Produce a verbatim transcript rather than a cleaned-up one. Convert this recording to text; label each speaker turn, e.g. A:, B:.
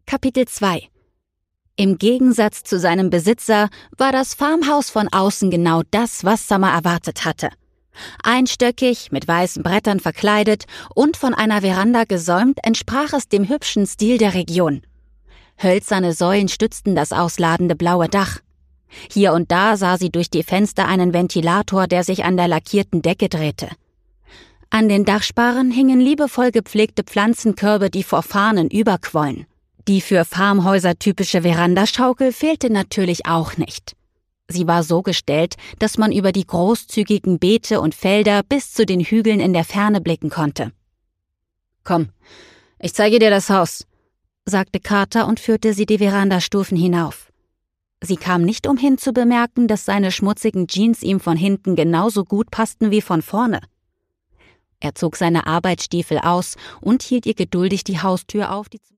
A: Kapitel zwei. Im Gegensatz zu seinem Besitzer war das Farmhaus von außen genau das, was Summer erwartet hatte. Einstöckig, mit weißen Brettern verkleidet und von einer Veranda gesäumt, entsprach es dem hübschen Stil der Region. Hölzerne Säulen stützten das ausladende blaue Dach. Hier und da sah sie durch die Fenster einen Ventilator, der sich an der lackierten Decke drehte. An den Dachsparren hingen liebevoll gepflegte Pflanzenkörbe, die vor Fahnen überquollen. Die für Farmhäuser typische Verandaschaukel fehlte natürlich auch nicht. Sie war so gestellt, dass man über die großzügigen Beete und Felder bis zu den Hügeln in der Ferne blicken konnte. »Komm, ich zeige dir das Haus«, sagte Carter und führte sie die Verandastufen hinauf. Sie kam nicht umhin zu bemerken, dass seine schmutzigen Jeans ihm von hinten genauso gut passten wie von vorne. Er zog seine Arbeitsstiefel aus und hielt ihr geduldig die Haustür auf, die